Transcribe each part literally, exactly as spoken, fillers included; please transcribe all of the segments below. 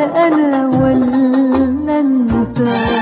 أنا ولا أنت.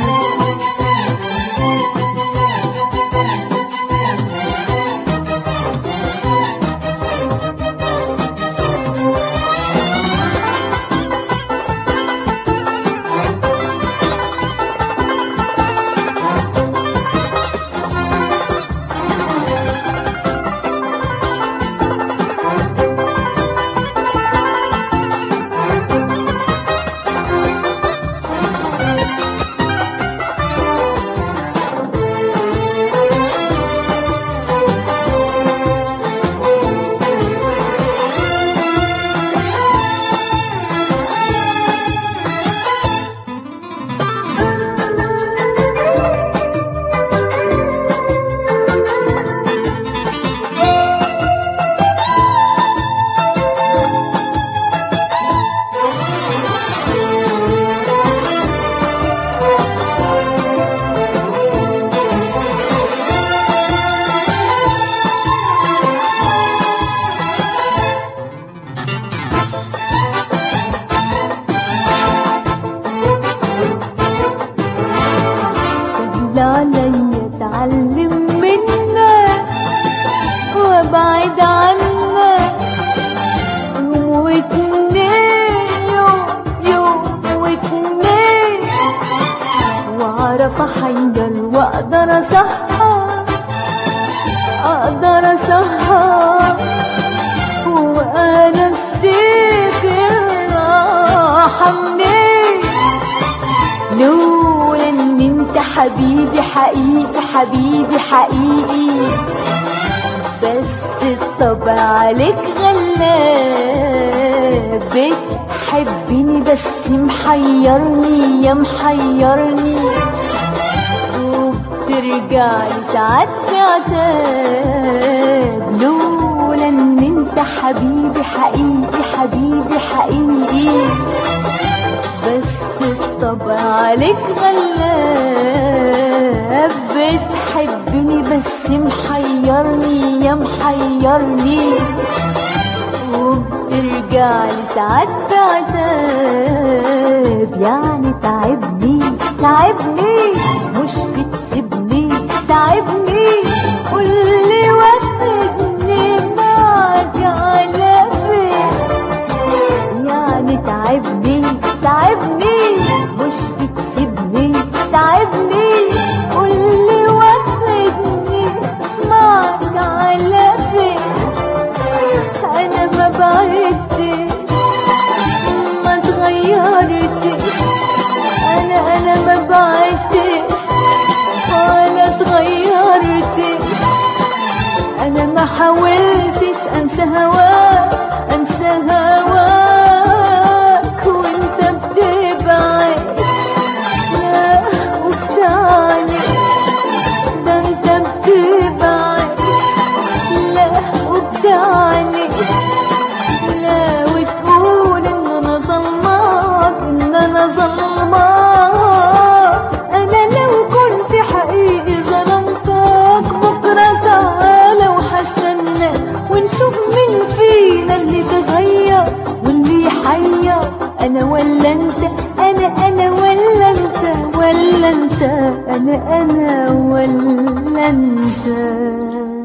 علي اتعلم منك وابعد عنك يوم واتنين، يوم يوم واتنين، واعرف احير واقدر اسهر، اقدر اسهر وانا نسيت الراحة منين. لولا ان انت حبيبي حقيقي، حبيبي حقيقي، بس الطبع عليك غلاب، بتحبني بس محيرني يا محيرني، وبترجعلي ساعات بعتاب. لولا ان انت حبيبي حقيقي، حبيبي حقيقي، بس الطبع عليك غلاب، بتحبني بس محيرني يا محيرني، وبترجعلي ساعات بعتاب. يعني تعبني تعبني مش بتسيبني، تعبني قولي واخدني معاك على فين. يعني تعبني تعبني مش بتسيبني، تعبني قولي واخدني معاك على فين. انا ما بعدتش ما اتغيرتش، انا انا ما بعدتش ولا اتغيرتش، انا ما حاولتش انسى هواك، انسى هواك وانت بتبعد. لا وبتعني ده انت بتبعد، لا وبتعني لا، وتقول ان انا ظلماك، ان انا ظلماك. انا لو كنت حقيقي ظلمتك بكره تعالى وحستناك، ونشوف مين فينا اللي تغير واللي يحير. انا ولا انت، انا انا ولا انت، ولا انت انا انا ولا انت.